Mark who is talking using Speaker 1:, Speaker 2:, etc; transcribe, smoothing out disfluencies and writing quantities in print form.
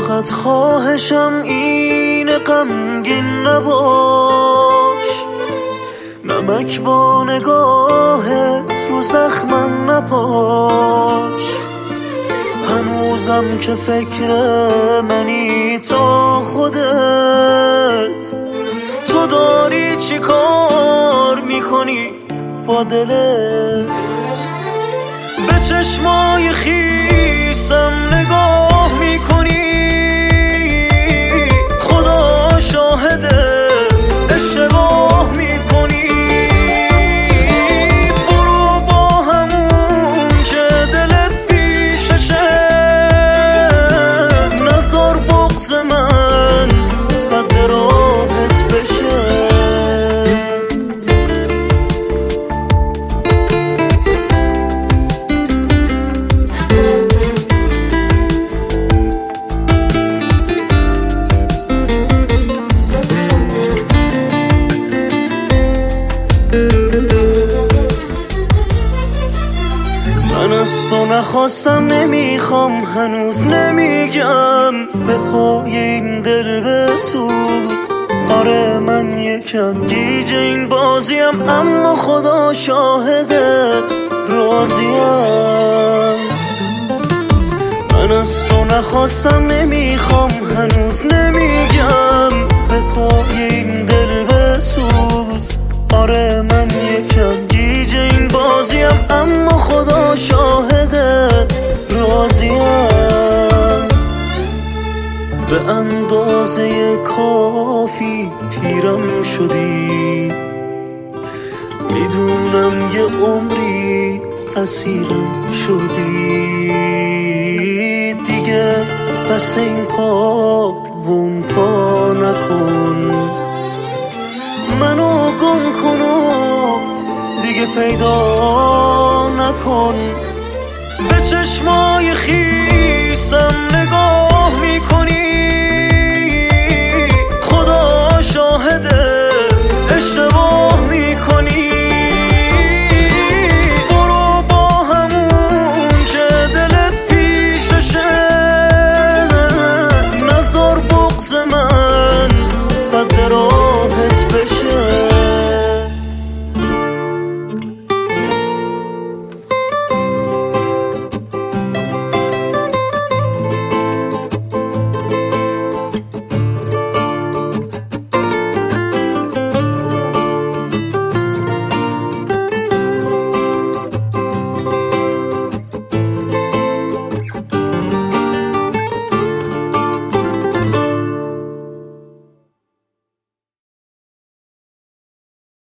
Speaker 1: فقط خواهشم اینه غمگین نباش، نمک با نگاهت رو زخمم نپاش. هنوزم که فکر منی تا خودت، تو داری چی کار میکنی با دلت؟ به چشمای خیسم نگاه میکنی، خدا شاهده اشتباه میکنی. برو با همون که دلت پیششه، نذار بغض من صد راهت بشه. من از تو نخواستم، نمیخوام، هنوز نمیگم به پای این دل بسوز. آره من یکم گیج این بازیم، اما خدا شاهده راضیم. من از تو نخواستم، نمیخوام، هنوز نمیگم به پای این دل بسوز. آره من یکم گیج این بازیم، اما خدا شاهده راضیم. به اندازه کافی پیرم شدی، میدونم یه عمری اسیرم شدی. دیگه بس این پا و اون پا نکن، منو گم کن و دیگه پیدا نکن. به چشمای خیسم نگاه